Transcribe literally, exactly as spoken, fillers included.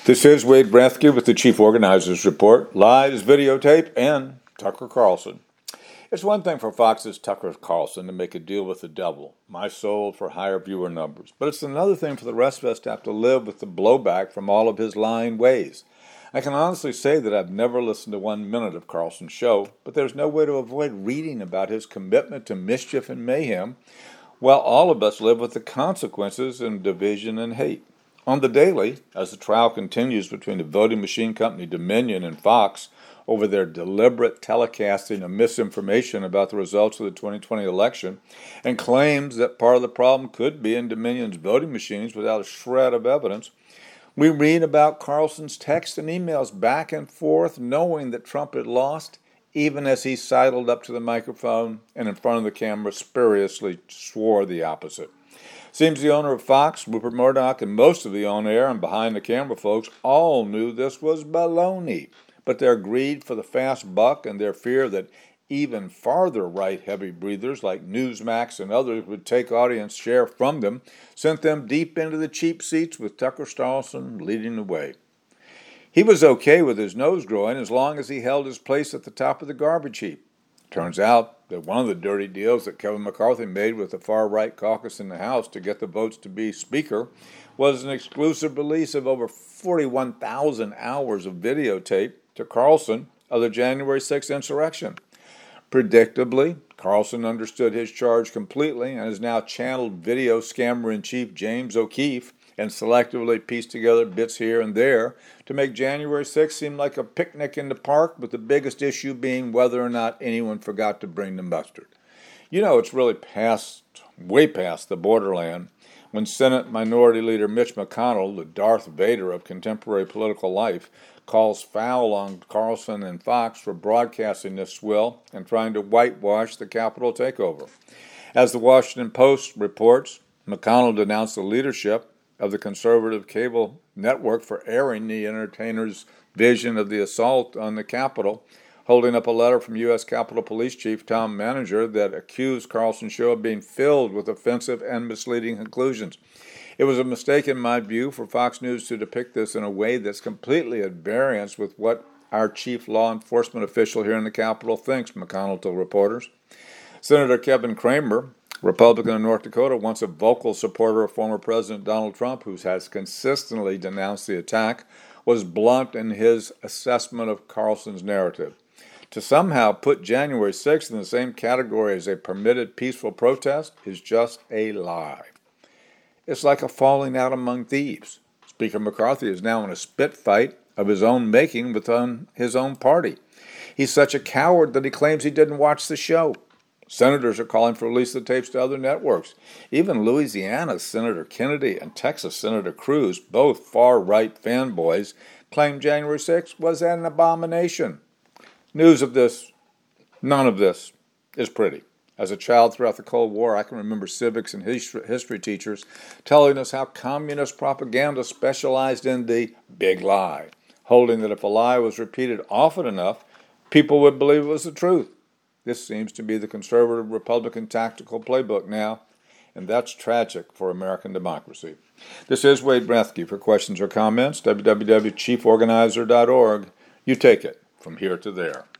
This is Wade Brethke with the Chief Organizers Report, lies, videotape, and Tucker Carlson. It's one thing for Fox's Tucker Carlson to make a deal with the devil, my soul, for higher viewer numbers. But it's another thing for the rest of us to have to live with the blowback from all of his lying ways. I can honestly say that I've never listened to one minute of Carlson's show, but there's no way to avoid reading about his commitment to mischief and mayhem, while all of us live with the consequences and division and hate. On the daily, as the trial continues between the voting machine company Dominion and Fox over their deliberate telecasting of misinformation about the results of the twenty twenty election, and claims that part of the problem could be in Dominion's voting machines without a shred of evidence, we read about Carlson's texts and emails back and forth knowing that Trump had lost, even as he sidled up to the microphone and in front of the camera spuriously swore the opposite. Seems the owner of Fox, Rupert Murdoch, and most of the on-air and behind-the-camera folks all knew this was baloney, but their greed for the fast buck and their fear that even farther right heavy breathers like Newsmax and others would take audience share from them sent them deep into the cheap seats with Tucker Carlson leading the way. He was okay with his nose growing as long as he held his place at the top of the garbage heap. Turns out that one of the dirty deals that Kevin McCarthy made with the far-right caucus in the House to get the votes to be Speaker was an exclusive release of over forty-one thousand hours of videotape to Carlson of the January sixth insurrection. Predictably, Carlson understood his charge completely and has now channeled video scammer-in-chief James O'Keefe and selectively pieced together bits here and there to make January sixth seem like a picnic in the park, with the biggest issue being whether or not anyone forgot to bring the mustard. You know, it's really past, way past the borderland when Senate Minority Leader Mitch McConnell, the Darth Vader of contemporary political life, calls foul on Carlson and Fox for broadcasting this swill and trying to whitewash the Capitol takeover. As the Washington Post reports, McConnell denounced the leadership of the conservative cable network for airing the entertainer's vision of the assault on the Capitol, holding up a letter from U S Capitol Police Chief Tom Manager that accused Carlson's show of being filled with offensive and misleading conclusions. It was a mistake, in my view, for Fox News to depict this in a way that's completely at variance with what our chief law enforcement official here in the Capitol thinks, McConnell told reporters. Senator Kevin Cramer, Republican of North Dakota, once a vocal supporter of former President Donald Trump, who has consistently denounced the attack, was blunt in his assessment of Carlson's narrative. To somehow put January sixth in the same category as a permitted peaceful protest is just a lie. It's like a falling out among thieves. Speaker McCarthy is now in a spit fight of his own making within his own party. He's such a coward that he claims he didn't watch the show. Senators are calling for release of the tapes to other networks. Even Louisiana's Senator Kennedy and Texas Senator Cruz, both far-right fanboys, claimed January sixth was an abomination. News of this, none of this, is pretty. As a child throughout the Cold War, I can remember civics and history teachers telling us how communist propaganda specialized in the big lie, holding that if a lie was repeated often enough, people would believe it was the truth. This seems to be the conservative Republican tactical playbook now, and that's tragic for American democracy. This is Wade Brethke. For questions or comments, w w w dot chief organizer dot org. You take it from here to there.